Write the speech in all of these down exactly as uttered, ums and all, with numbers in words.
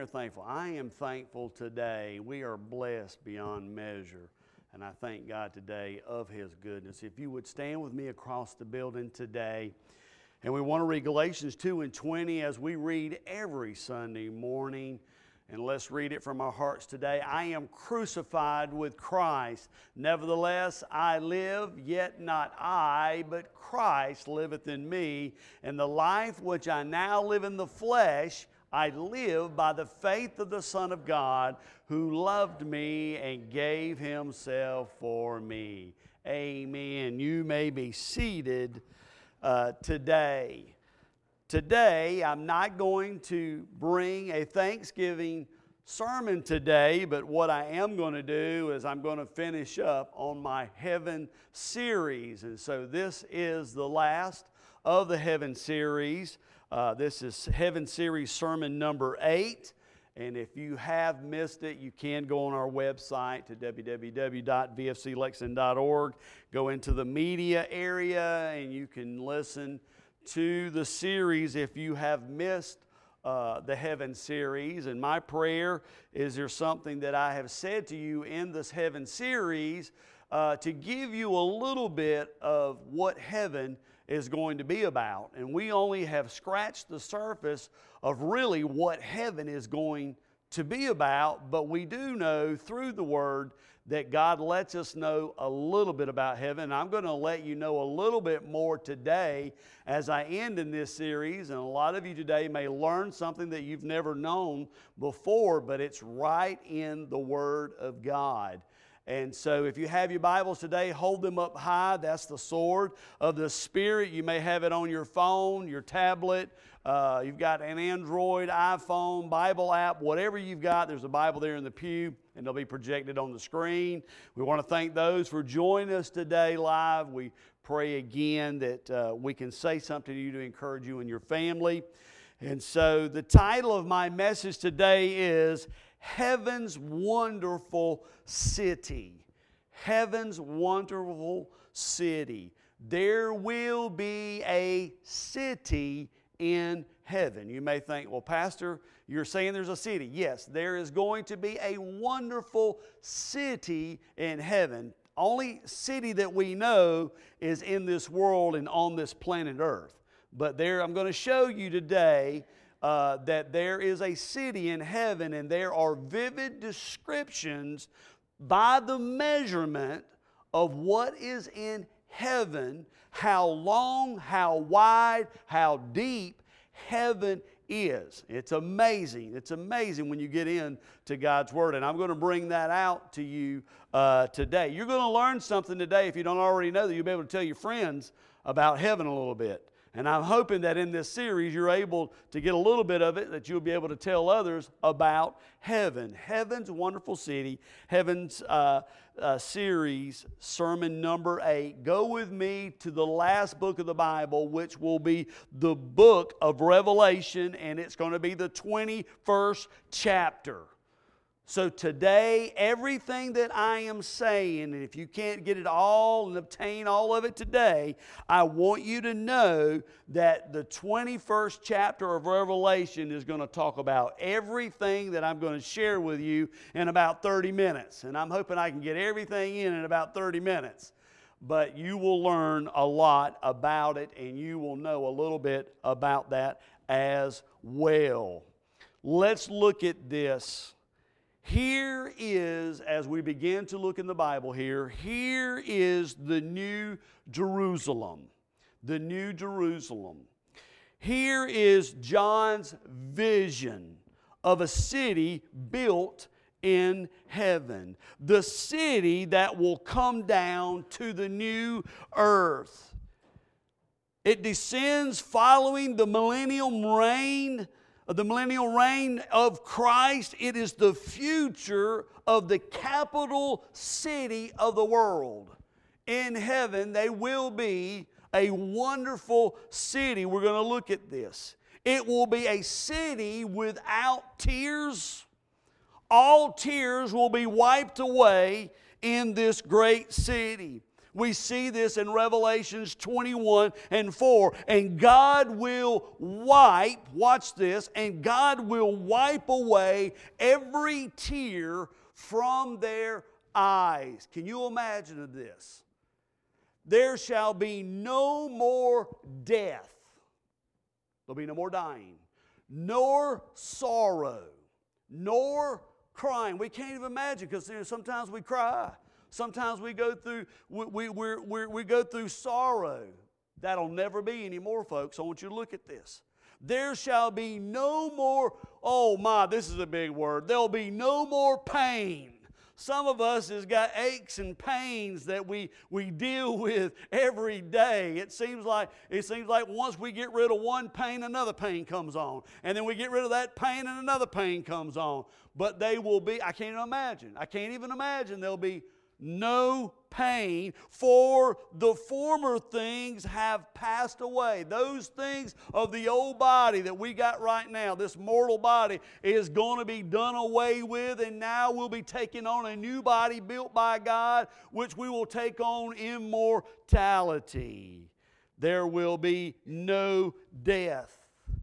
are thankful? I am thankful today. We are blessed beyond measure. And I thank God today of His goodness. If you would stand with me across the building today. And we want to read Galatians two and twenty as we read every Sunday morning. And let's read it from our hearts today. I am crucified with Christ. Nevertheless, I live, yet not I, but Christ liveth in me. And the life which I now live in the flesh, I live by the faith of the Son of God, who loved me and gave Himself for me. Amen. You may be seated uh, today. Today, I'm not going to bring a Thanksgiving sermon today, but what I am going to do is I'm going to finish up on my Heaven series. And so this is the last of the Heaven series. Uh, this is Heaven series sermon number eight. And if you have missed it, you can go on our website to w w w dot v f c lexington dot org. Go into the media area and you can listen to the series if you have missed uh, the Heaven series. And my prayer is there's something that I have said to you in this Heaven series uh, to give you a little bit of what heaven is going to be about. And we only have scratched the surface of really what heaven is going to be about, but we do know through the Word that God lets us know a little bit about heaven. And I'm going to let you know a little bit more today as I end in this series. And a lot of you today may learn something that you've never known before, but it's right in the Word of God. And so if you have your Bibles today, hold them up high. That's the sword of the Spirit. You may have it on your phone, your tablet. Uh, you've got an Android, iPhone, Bible app, whatever you've got. There's a Bible there in the pew, and they'll be projected on the screen. We want to thank those for joining us today live. We pray again that uh, we can say something to you to encourage you and your family. And so the title of my message today is Heaven's Wonderful City. Heaven's Wonderful City. There will be a city in heaven. You may think, well, Pastor, you're saying there's a city. Yes, there is going to be a wonderful city in heaven. Only city that we know is in this world and on this planet Earth. But there, I'm going to show you today uh, that there is a city in heaven, and there are vivid descriptions by the measurement of what is in heaven, how long, how wide, how deep heaven is. It's amazing. It's amazing when you get into God's Word. And I'm going to bring that out to you uh, today. You're going to learn something today. If you don't already know that, you'll be able to tell your friends about heaven a little bit. And I'm hoping that in this series you're able to get a little bit of it, that you'll be able to tell others about heaven. Heaven's Wonderful City, Heaven's uh, uh, series, sermon number eight. Go with me to the last book of the Bible, which will be the book of Revelation, and it's going to be the twenty-first chapter. So today, everything that I am saying, and if you can't get it all and obtain all of it today, I want you to know that the twenty-first chapter of Revelation is going to talk about everything that I'm going to share with you in about thirty minutes. And I'm hoping I can get everything in in about thirty minutes. But you will learn a lot about it, and you will know a little bit about that as well. Let's look at this. Here is, as we begin to look in the Bible here, here is the New Jerusalem. The New Jerusalem. Here is John's vision of a city built in heaven. The city that will come down to the new earth. It descends following the millennial reign the millennial reign of Christ. It is the future of the capital city of the world. In heaven, they will be a wonderful city. We're going to look at this. It will be a city without tears. All tears will be wiped away in this great city. We see this in Revelations twenty-one and four. And God will wipe, watch this, and God will wipe away every tear from their eyes. Can you imagine this? There shall be no more death. There'll be no more dying, nor sorrow, nor crying. We can't even imagine, because you know, sometimes we cry. Sometimes we go through we, we, we, we, we go through sorrow. That'll never be anymore, folks. I want you to look at this. There shall be no more, oh my, this is a big word. There'll be no more pain. Some of us has got aches and pains that we, we deal with every day. It seems like it seems like once we get rid of one pain, another pain comes on. And then we get rid of that pain and another pain comes on. But they will be, I can't even imagine. I can't even imagine there'll be no pain, for the former things have passed away. Those things of the old body that we got right now, this mortal body, is going to be done away with, and now we'll be taking on a new body built by God, which we will take on immortality. There will be no death,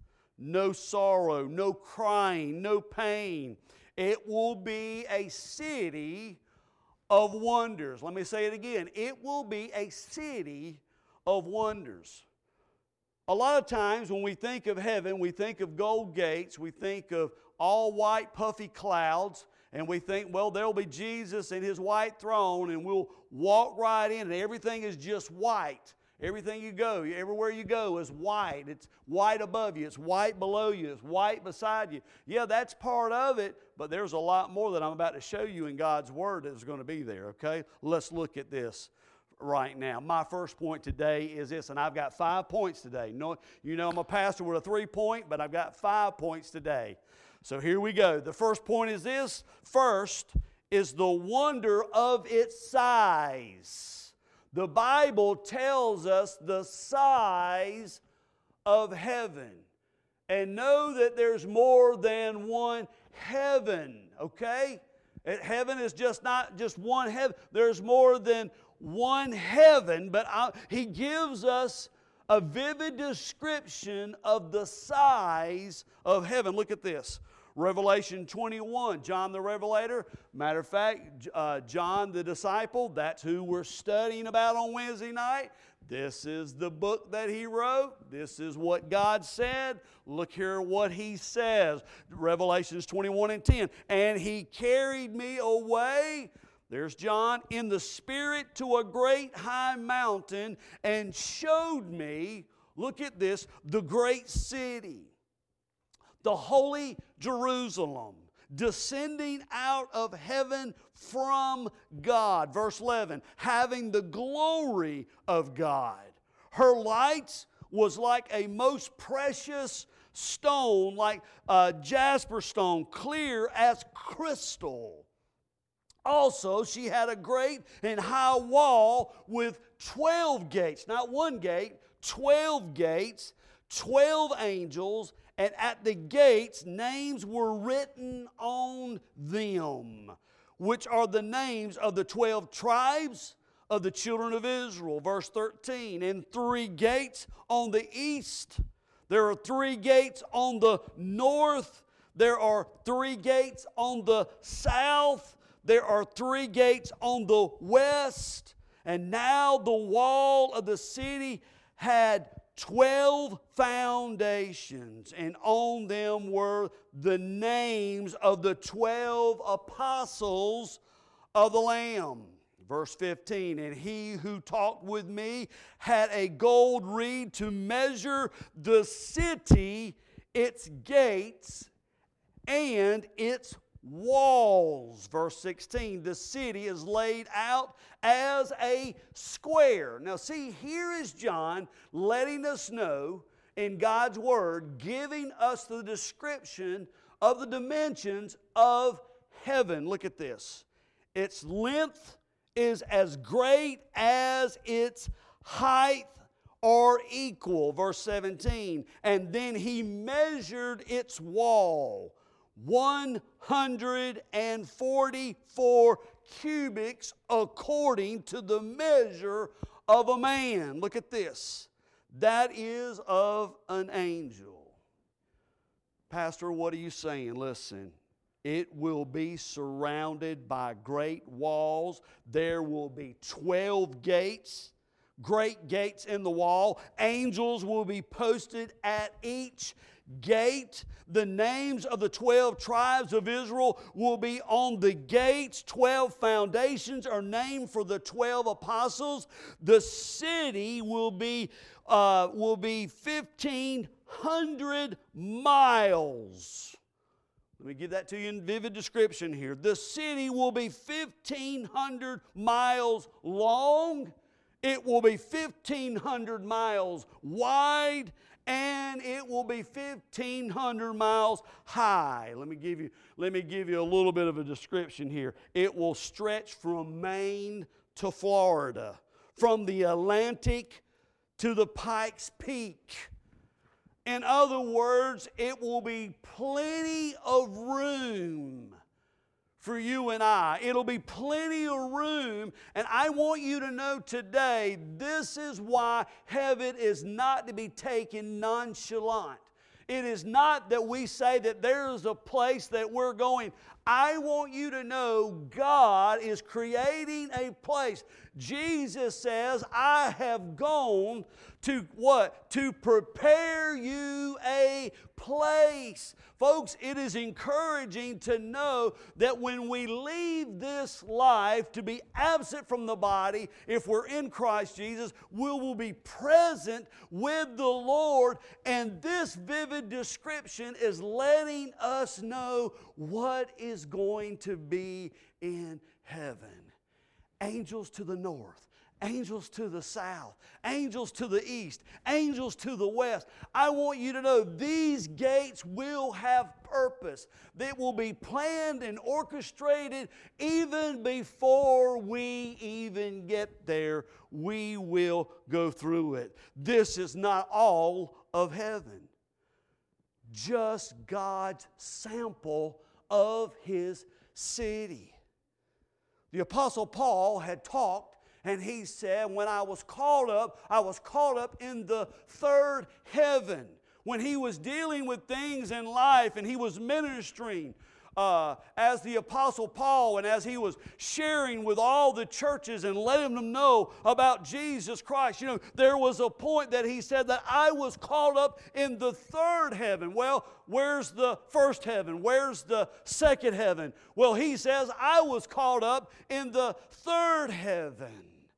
no sorrow, no crying, no pain. It will be a city of wonders. Let me say it again. It will be a city of wonders. A lot of times when we think of heaven, we think of gold gates, we think of all white puffy clouds, and we think, well, there'll be Jesus and His white throne, and we'll walk right in, and everything is just white. Everything you go, everywhere you go is white. It's white above you. It's white below you. It's white beside you. Yeah, that's part of it, but there's a lot more that I'm about to show you in God's Word that is going to be there, okay? Let's look at this right now. My first point today is this, and I've got five points today. You know I'm a pastor with a three-point, but I've got five points today. So here we go. The first point is this. First is the wonder of its size. The Bible tells us the size of heaven. And know that there's more than one heaven, okay? Heaven is just not just one heaven. There's more than one heaven, but I, He gives us a vivid description of the size of heaven. Look at this. Revelation twenty-one, John the Revelator. Matter of fact, uh, John the disciple, that's who we're studying about on Wednesday night. This is the book that he wrote. This is what God said. Look here what he says. Revelations twenty-one and ten. And He carried me away, there's John, in the Spirit to a great high mountain, and showed me, look at this, the great city, the holy Jerusalem, descending out of heaven from God. Verse eleven, having the glory of God. Her light was like a most precious stone, like a jasper stone, clear as crystal. Also, she had a great and high wall with twelve gates, not one gate, twelve gates, twelve angels, and at the gates names were written on them, which are the names of the twelve tribes of the children of Israel. Verse thirteen, and three gates on the east. There are three gates on the north. There are three gates on the south. There are three gates on the west. And now the wall of the city had twelve foundations, and on them were the names of the twelve apostles of the Lamb. Verse fifteen, and he who talked with me had a gold reed to measure the city, its gates, and its walls. Verse sixteen, the city is laid out as a square. Now see, here is John letting us know in God's Word, giving us the description of the dimensions of heaven. Look at this. Its length is as great as its height are equal. Verse seventeen, and then he measured its wall, one hundred forty-four cubits according to the measure of a man. Look at this. That is of an angel. Pastor, what are you saying? Listen. It will be surrounded by great walls. There will be twelve gates, great gates in the wall. Angels will be posted at each gate. The names of the twelve tribes of Israel will be on the gates. twelve foundations are named for the twelve apostles. The city will be, uh, will be fifteen hundred miles. Let me give that to you in vivid description here. The city will be fifteen hundred miles long. It will be fifteen hundred miles wide, and it will be fifteen hundred miles high. Let me give you, let me give you a little bit of a description here. It will stretch from Maine to Florida, from the Atlantic to the Pikes Peak. In other words, it will be plenty of room for you and I. It'll be plenty of room. And I want you to know today, this is why heaven is not to be taken nonchalant. It is not that we say that there is a place that we're going. I want you to know God is creating a place. Jesus says, I have gone to what? To prepare you a place. Folks, it is encouraging to know that when we leave this life to be absent from the body, if we're in Christ Jesus, we will be present with the Lord. And this vivid description is letting us know what is going to be in heaven. Angels to the north, angels to the south, angels to the east, angels to the west. I want you to know these gates will have purpose. They will be planned and orchestrated even before we even get there. We will go through it. This is not all of heaven. Just God's sample of His city. The Apostle Paul had talked, and he said, when I was called up, I was called up in the third heaven. When he was dealing with things in life and he was ministering uh, as the Apostle Paul, and as he was sharing with all the churches and letting them know about Jesus Christ, you know, there was a point that he said that I was called up in the third heaven. Well, where's the first heaven? Where's the second heaven? Well, he says I was called up in the third heaven.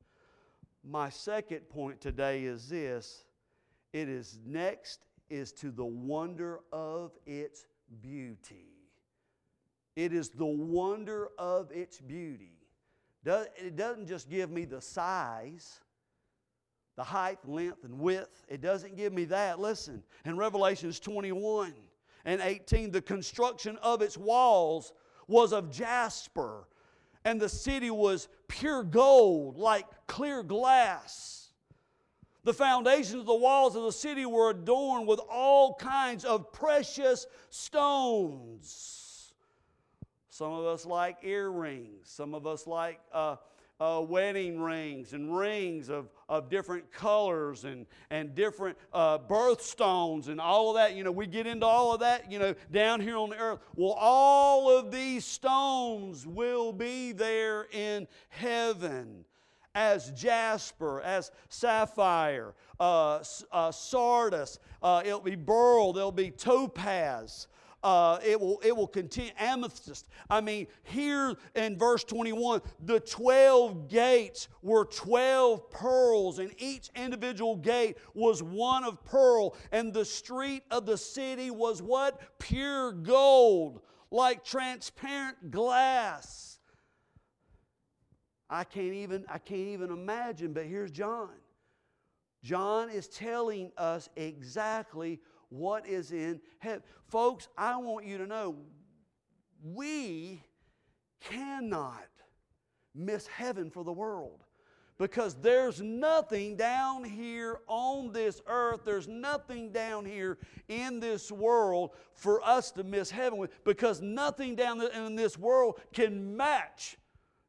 My second point today is this. It is next is to the wonder of its beauty. It is the wonder of its beauty. It doesn't just give me the size, the height, length, and width. It doesn't give me that. Listen, in Revelations twenty-one and eighteen, the construction of its walls was of jasper, and the city was pure gold, like clear glass. The foundations of the walls of the city were adorned with all kinds of precious stones. Some of us like earrings. Some of us like uh, uh, wedding rings and rings of, of different colors and, and different uh, birthstones and all of that. You know, we get into all of that, you know, down here on the earth. Well, all of these stones will be there in heaven. As jasper, as sapphire, uh, uh, sardis, uh, it'll be beryl, there'll be topaz. Uh, it will it will continue, amethyst. I mean, here in verse twenty-one, the twelve gates were twelve pearls, and each individual gate was one of pearl. And the street of the city was what? Pure gold, like transparent glass. I can't even I can't even imagine, but here's John. John is telling us exactly what is in heaven. Folks, I want you to know, we cannot miss heaven for the world. Because there's nothing down here on this earth, there's nothing down here in this world for us to miss heaven with. Because nothing down in this world can match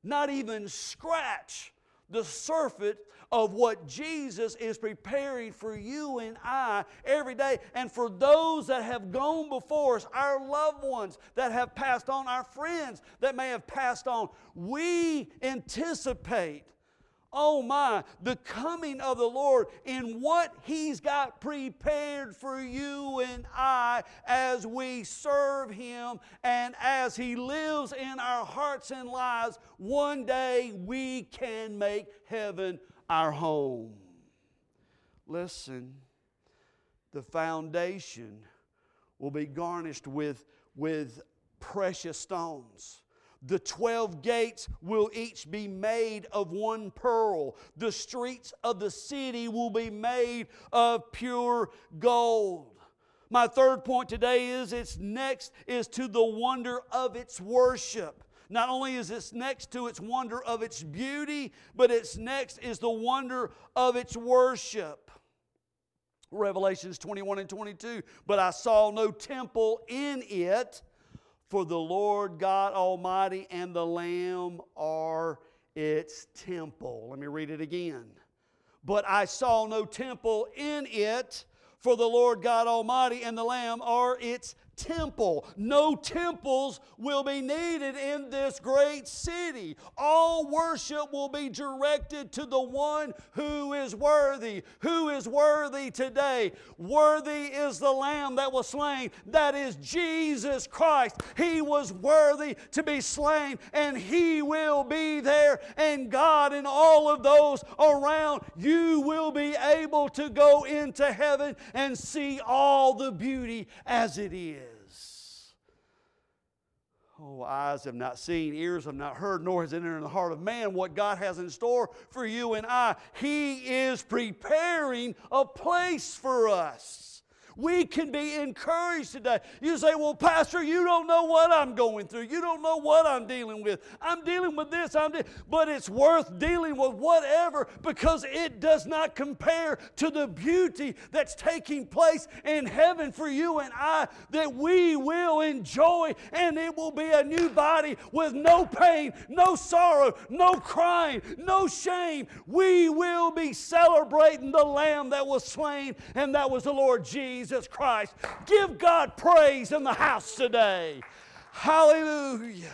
not even scratch the surface of what Jesus is preparing for you and I every day. And for those that have gone before us, our loved ones that have passed on, our friends that may have passed on, we anticipate, oh my, the coming of the Lord in what He's got prepared for you and I as we serve Him and as He lives in our hearts and lives. One day we can make heaven our home. Listen, the foundation will be garnished with, with precious stones. The twelve gates will each be made of one pearl. The streets of the city will be made of pure gold. My third point today is its next is to the wonder of its worship. Not only is its next to its wonder of its beauty, but its next is the wonder of its worship. Revelations twenty-one and twenty-two. But I saw no temple in it, for the Lord God Almighty and the Lamb are its temple. Let me read it again. But I saw no temple in it, for the Lord God Almighty and the Lamb are its temple. No temples will be needed in this great city. All worship will be directed to the one who is worthy. Who is worthy today? Worthy is the Lamb that was slain. That is Jesus Christ. He was worthy to be slain, and He will be there. And God and all of those around, you will be able to go into heaven and see all the beauty as it is. Oh, eyes have not seen, ears have not heard, nor has it entered in the heart of man what God has in store for you and I. He is preparing a place for us. We can be encouraged today. You say, well, Pastor, you don't know what I'm going through. You don't know what I'm dealing with. I'm dealing with this. I'm de-. But it's worth dealing with whatever, because it does not compare to the beauty that's taking place in heaven for you and I, that we will enjoy. And it will be a new body with no pain, no sorrow, no crying, no shame. We will be celebrating the Lamb that was slain, and that was the Lord Jesus. Jesus Christ. Give God praise in the house today. Hallelujah.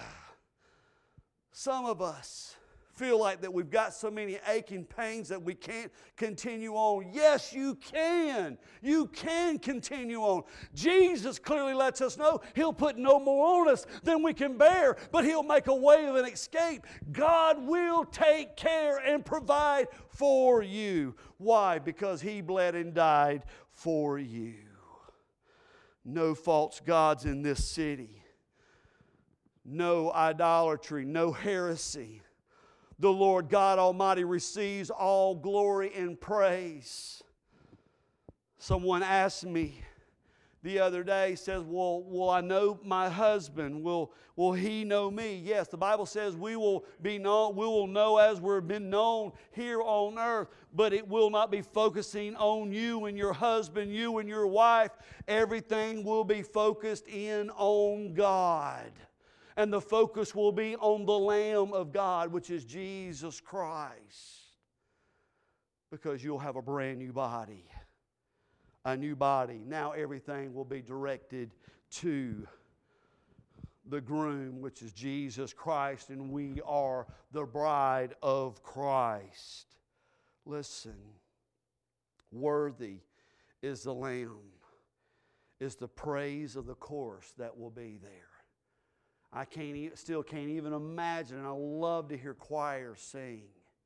Some of us feel like that we've got so many aching pains that we can't continue on. Yes, you can. You can continue on. Jesus clearly lets us know He'll put no more on us than we can bear, but He'll make a way of an escape. God will take care and provide for you. Why? Because He bled and died for you. No false gods in this city. No idolatry, no heresy. The Lord God Almighty receives all glory and praise. Someone asked me the other day, says, well, will I know my husband? Will, will he know me? Yes, the Bible says we will be known, we will know as we've been known here on earth, but it will not be focusing on you and your husband, you and your wife. Everything will be focused in on God. And the focus will be on the Lamb of God, which is Jesus Christ. Because you'll have a brand new body. A new body. Now everything will be directed to the groom, which is Jesus Christ, and we are the bride of Christ. Listen, worthy is the Lamb, is the praise of the chorus that will be there. I can't still can't even imagine, and I love to hear choirs sing.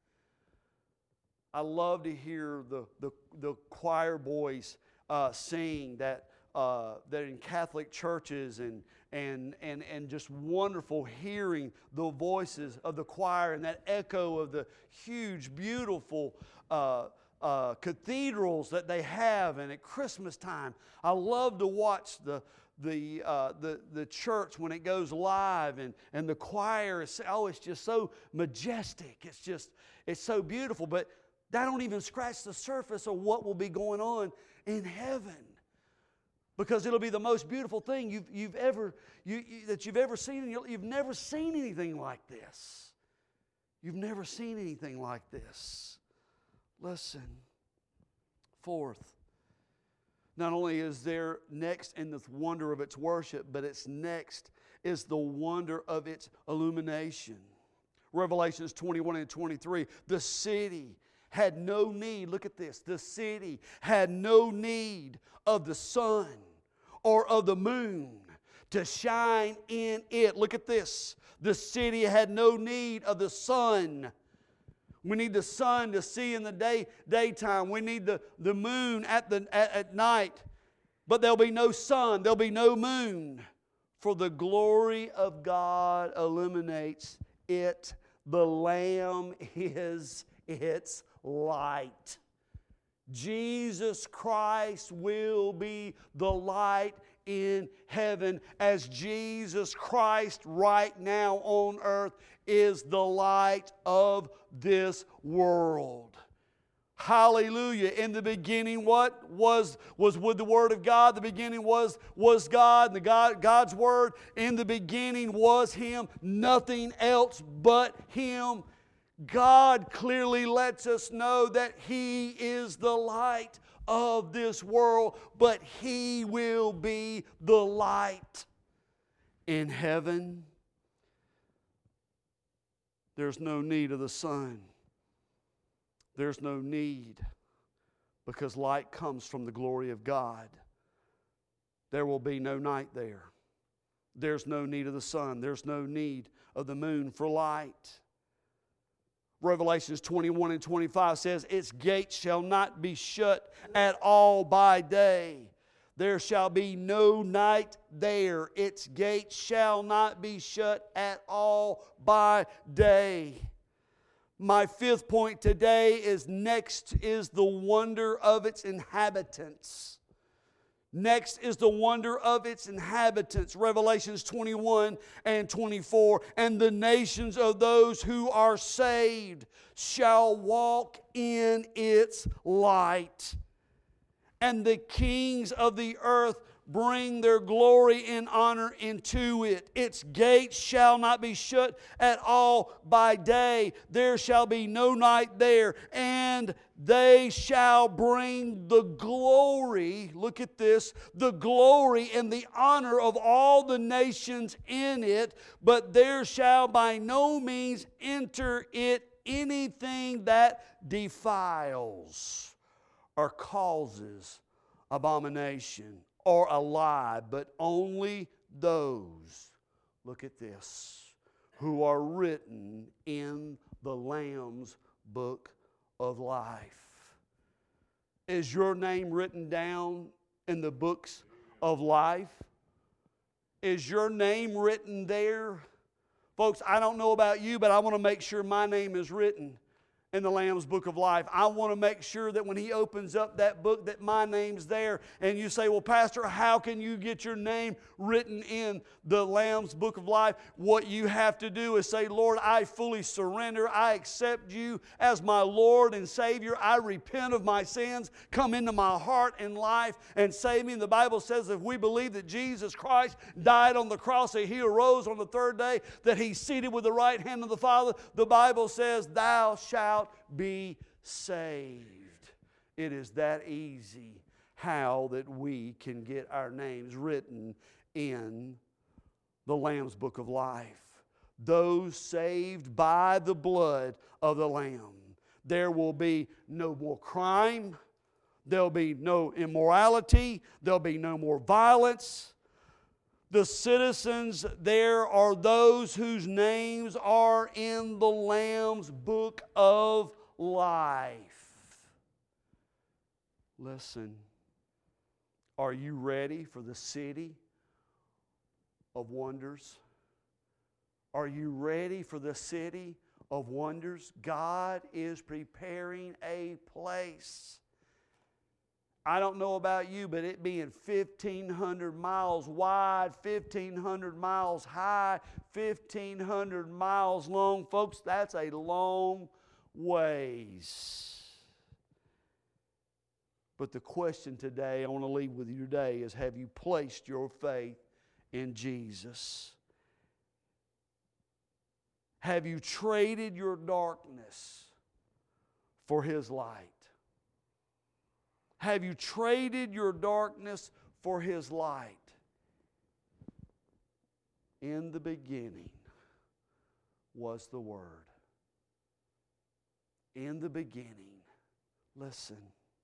I love to hear the, the, the choir boys uh, sing that uh, that in Catholic churches, and, and, and, and just wonderful hearing the voices of the choir and that echo of the huge, beautiful uh, uh, cathedrals that they have. And at Christmas time, I love to watch the The, uh, the the church when it goes live, and, and the choir is, oh, it's just so majestic. It's just, it's so beautiful. But that don't even scratch the surface of what will be going on in heaven. Because it'll be the most beautiful thing you've, you've ever, you, you, that you've ever seen. You've never seen anything like this. You've never seen anything like this. Listen. Fourth, not only is there next in the wonder of its worship, but its next is the wonder of its illumination. Revelations twenty-one and twenty-three, the city had no need, look at this, the city had no need of the sun or of the moon to shine in it. Look at this, the city had no need of the sun. We need the sun to see in the day daytime. We need the, the moon at, the, at, at night. But there'll be no sun. There'll be no moon. For the glory of God illuminates it. The Lamb is its light. Jesus Christ will be the light in heaven, as Jesus Christ right now on earth is the light of this world. Hallelujah. In the beginning, what was, was with the Word of God? The beginning was, was God, and the God, God's Word. In the beginning was Him, nothing else but Him. God clearly lets us know that He is the light of this world, but He will be the light in heaven. There's no need of the sun. There's no need, because light comes from the glory of God. There will be no night there. There's no need of the sun. There's no need of the moon for light. Revelations twenty-one and twenty-five says, its gates shall not be shut at all by day. There shall be no night there. Its gates shall not be shut at all by day. My fifth point today is next is the wonder of its inhabitants. Next is the wonder of its inhabitants. Revelations twenty-one and twenty-four. And the nations of those who are saved shall walk in its light. And the kings of the earth bring their glory and honor into it. Its gates shall not be shut at all by day. There shall be no night there. And they shall bring the glory, look at this, the glory and the honor of all the nations in it. But there shall by no means enter it anything that defiles or causes abomination or a lie, but only those, look at this, who are written in the Lamb's book of life. Is your name written down in the books of life? Is your name written there? Folks, I don't know about you, but I want to make sure my name is written in the Lamb's book of life. I want to make sure that when He opens up that book that my name's there. And you say, well, Pastor, how can you get your name written in the Lamb's book of life? What you have to do is say, Lord, I fully surrender. I accept You as my Lord and Savior. I repent of my sins. Come into my heart and life and save me. And the Bible says if we believe that Jesus Christ died on the cross, that He arose on the third day, that He's seated with the right hand of the Father, the Bible says, thou shalt be saved. It is that easy how that we can get our names written in the Lamb's book of life. Those saved by the blood of the Lamb. There will be no more crime. There'll be no immorality. There'll be no more violence. The citizens there are those whose names are in the Lamb's book of life. Listen, are you ready for the city of wonders? Are you ready for the city of wonders? God is preparing a place. I don't know about you, but it being fifteen hundred miles wide, fifteen hundred miles high, fifteen hundred miles long, folks, that's a long ways. But the question today, I want to leave with you today, is have you placed your faith in Jesus? Have you traded your darkness for His light? Have you traded your darkness for His light? In the beginning was the Word. In the beginning, listen,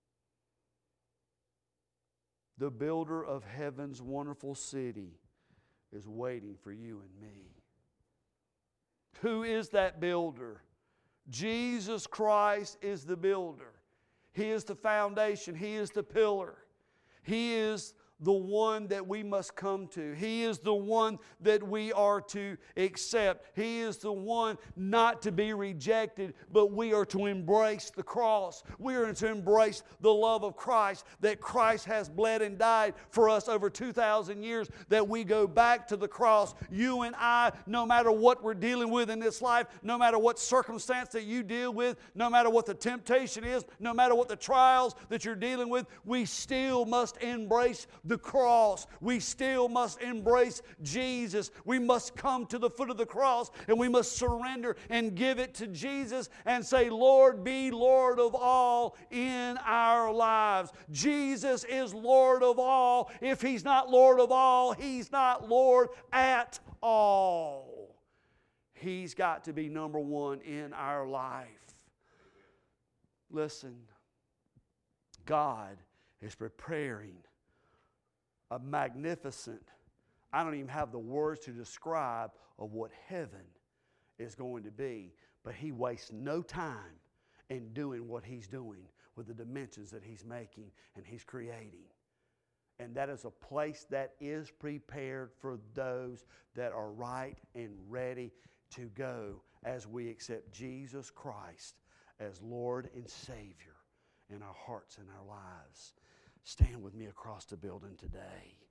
the builder of heaven's wonderful city is waiting for you and me. Who is that builder? Jesus Christ is the builder. He is the foundation. He is the pillar. He is the one that we must come to. He is the one that we are to accept. He is the one not to be rejected, but we are to embrace the cross. We are to embrace the love of Christ, that Christ has bled and died for us over two thousand years, that we go back to the cross. You and I, no matter what we're dealing with in this life, no matter what circumstance that you deal with, no matter what the temptation is, no matter what the trials that you're dealing with, we still must embrace the cross. We still must embrace Jesus. We must come to the foot of the cross and we must surrender and give it to Jesus and say, Lord, be Lord of all in our lives. Jesus is Lord of all. If He's not Lord of all, He's not Lord at all. He's got to be number one in our life. Listen, God is preparing a magnificent, I don't even have the words to describe of what heaven is going to be, but He wastes no time in doing what He's doing with the dimensions that He's making and He's creating. And that is a place that is prepared for those that are right and ready to go as we accept Jesus Christ as Lord and Savior in our hearts and our lives. Stand with me across the building today.